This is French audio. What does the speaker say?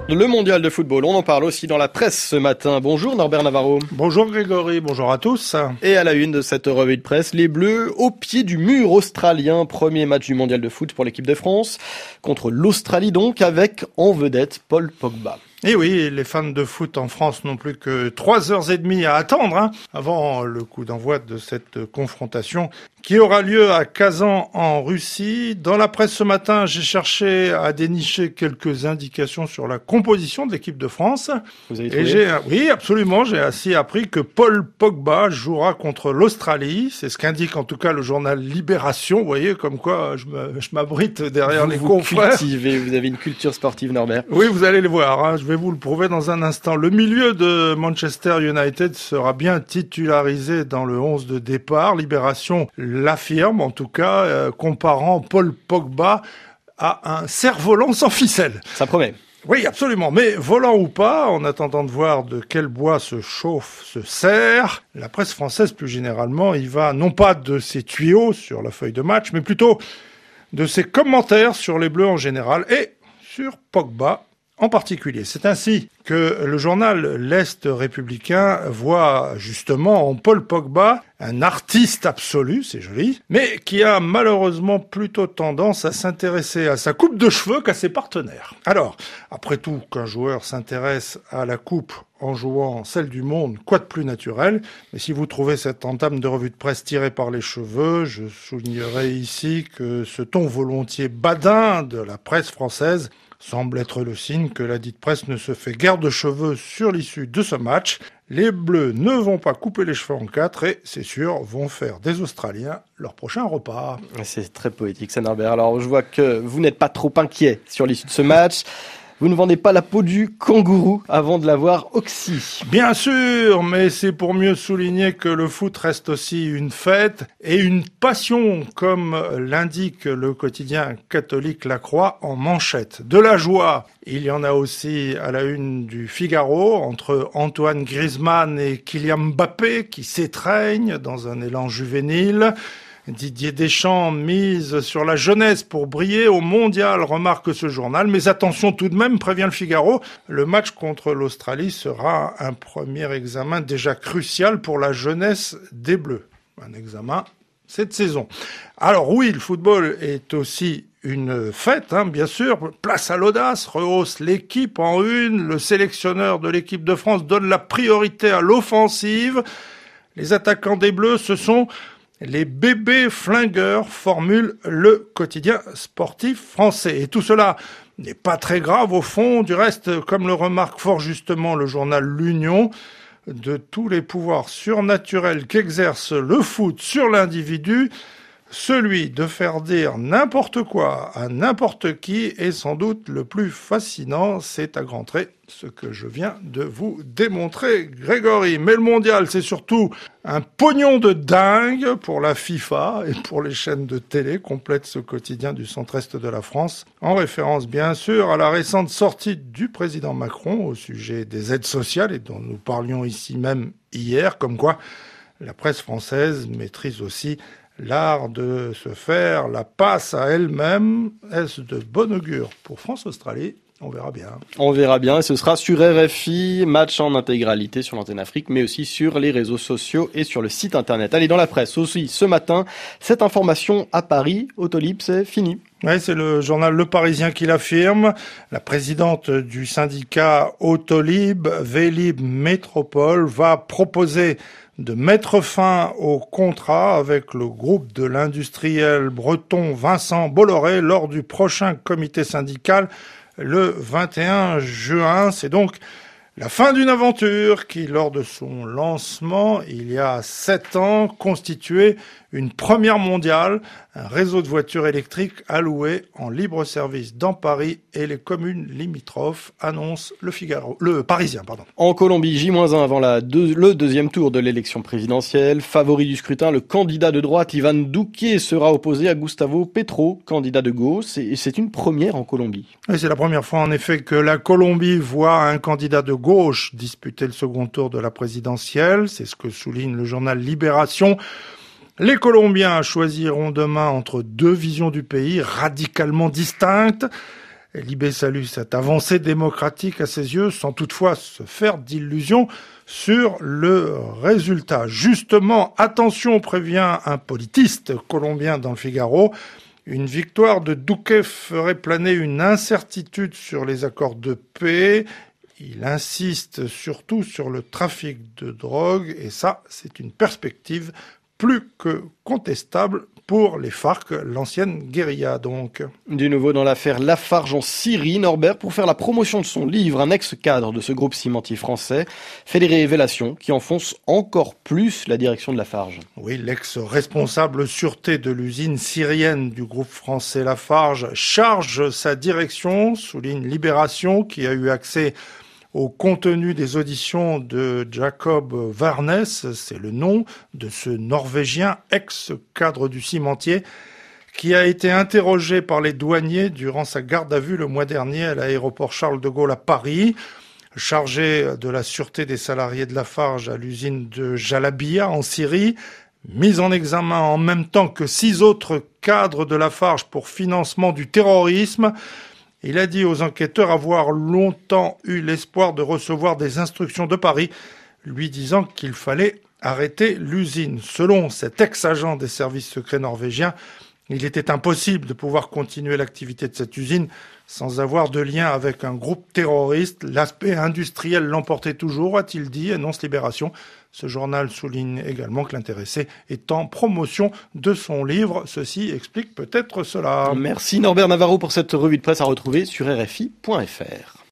Le mondial de football, on en parle aussi dans la presse ce matin. Bonjour Norbert Navarro. Bonjour Grégory, bonjour à tous. Et à la une de cette revue de presse, les Bleus au pied du mur australien. Premier match du mondial de foot pour l'équipe de France. Contre l'Australie donc, avec en vedette Paul Pogba. Et oui, les fans de foot en France n'ont plus que 3h30 à attendre avant le coup d'envoi de cette confrontation qui aura lieu à Kazan en Russie. Dans la presse ce matin, j'ai cherché à dénicher quelques indications sur la composition de l'équipe de France. Vous avez trouvé ? Oui, absolument. J'ai ainsi appris que Paul Pogba jouera contre l'Australie. C'est ce qu'indique en tout cas le journal Libération. Vous voyez, comme quoi je m'abrite derrière les confrères. Vous avez une culture sportive, Norbert. Oui, vous allez le voir. Je vais vous le prouver dans un instant. Le milieu de Manchester United sera bien titularisé dans le 11 de départ. Libération l'affirme, en tout cas, comparant Paul Pogba à un cerf-volant sans ficelle. Ça promet. Oui, absolument. Mais volant ou pas, en attendant de voir de quel bois se chauffe ce cerf, la presse française plus généralement, il va non pas de ses tuyaux sur la feuille de match, mais plutôt de ses commentaires sur les Bleus en général et sur Pogba en particulier. C'est ainsi que le journal L'Est républicain voit justement en Paul Pogba un artiste absolu, c'est joli, mais qui a malheureusement plutôt tendance à s'intéresser à sa coupe de cheveux qu'à ses partenaires. Alors, après tout, qu'un joueur s'intéresse à la coupe en jouant celle du monde, quoi de plus naturel? Mais si vous trouvez cette entame de revue de presse tirée par les cheveux, je soulignerai ici que ce ton volontiers badin de la presse française semble être le signe que la dite presse ne se fait guère de cheveux sur l'issue de ce match. Les Bleus ne vont pas couper les cheveux en quatre et, c'est sûr, vont faire des Australiens leur prochain repas. C'est très poétique, ça, Norbert. Alors, je vois que vous n'êtes pas trop inquiet sur l'issue de ce match. Vous ne vendez pas la peau du kangourou avant de l'avoir oxy. Bien sûr, mais c'est pour mieux souligner que le foot reste aussi une fête et une passion, comme l'indique le quotidien catholique La Croix en manchette. De la joie, il y en a aussi à la une du Figaro, entre Antoine Griezmann et Kylian Mbappé qui s'étreignent dans un élan juvénile. Didier Deschamps mise sur la jeunesse pour briller au mondial, remarque ce journal. Mais attention tout de même, prévient le Figaro, le match contre l'Australie sera un premier examen déjà crucial pour la jeunesse des Bleus. Un examen cette saison. Alors oui, le football est aussi une fête, bien sûr. Place à l'audace, rehausse l'équipe en une. Le sélectionneur de l'équipe de France donne la priorité à l'offensive. Les attaquants des Bleus, ce sont les bébés flingueurs, formule le quotidien sportif français. Et tout cela n'est pas très grave au fond. Du reste, comme le remarque fort justement le journal L'Union, de tous les pouvoirs surnaturels qu'exerce le foot sur l'individu, celui de faire dire n'importe quoi à n'importe qui est sans doute le plus fascinant. C'est à grands traits ce que je viens de vous démontrer, Grégory. Mais le mondial, c'est surtout un pognon de dingue pour la FIFA et pour les chaînes de télé, complète ce quotidien du centre-est de la France, en référence bien sûr à la récente sortie du président Macron au sujet des aides sociales et dont nous parlions ici même hier, comme quoi la presse française maîtrise aussi l'art de se faire la passe à elle-même. Est-ce de bon augure pour France-Australie? On verra bien. On verra bien, et ce sera sur RFI, match en intégralité sur l'antenne Afrique, mais aussi sur les réseaux sociaux et sur le site internet. Allez, dans la presse aussi, ce matin, cette information à Paris, Autolib, c'est fini. Oui, c'est le journal Le Parisien qui l'affirme. La présidente du syndicat Autolib, Vélib Métropole, va proposer de mettre fin au contrat avec le groupe de l'industriel breton Vincent Bolloré lors du prochain comité syndical le 21 juin. C'est donc la fin d'une aventure qui, lors de son lancement, il y a 7 ans, constituait une première mondiale, un réseau de voitures électriques alloué en libre service dans Paris et les communes limitrophes, annonce le Parisien. En Colombie, J-1 avant le deuxième tour de l'élection présidentielle. Favori du scrutin, le candidat de droite Ivan Duque sera opposé à Gustavo Petro, candidat de gauche. Et c'est une première en Colombie. Et c'est la première fois en effet que la Colombie voit un candidat de gauche disputer le second tour de la présidentielle. C'est ce que souligne le journal Libération. Les Colombiens choisiront demain entre deux visions du pays radicalement distinctes. Libé salue cette avancée démocratique à ses yeux, sans toutefois se faire d'illusions sur le résultat. Justement, attention, prévient un politiste colombien dans le Figaro, une victoire de Duque ferait planer une incertitude sur les accords de paix. Il insiste surtout sur le trafic de drogue, et ça, c'est une perspective plus que contestable pour les FARC, l'ancienne guérilla donc. Du nouveau dans l'affaire Lafarge en Syrie, Norbert, pour faire la promotion de son livre, un ex-cadre de ce groupe cimentier français, fait des révélations qui enfoncent encore plus la direction de Lafarge. Oui, l'ex-responsable sûreté de l'usine syrienne du groupe français Lafarge charge sa direction, souligne Libération, qui a eu accès au contenu des auditions de Jacob Varness, c'est le nom de ce Norvégien ex-cadre du cimentier, qui a été interrogé par les douaniers durant sa garde à vue le mois dernier à l'aéroport Charles de Gaulle à Paris. Chargé de la sûreté des salariés de Lafarge à l'usine de Jalabia en Syrie, mis en examen en même temps que 6 autres cadres de Lafarge pour financement du terrorisme. Il a dit aux enquêteurs avoir longtemps eu l'espoir de recevoir des instructions de Paris, lui disant qu'il fallait arrêter l'usine. Selon cet ex-agent des services secrets norvégiens, il était impossible de pouvoir continuer l'activité de cette usine sans avoir de lien avec un groupe terroriste. L'aspect industriel l'emportait toujours, a-t-il dit, annonce Libération. Ce journal souligne également que l'intéressé est en promotion de son livre. Ceci explique peut-être cela. Merci Norbert Navarro pour cette revue de presse à retrouver sur RFI.fr.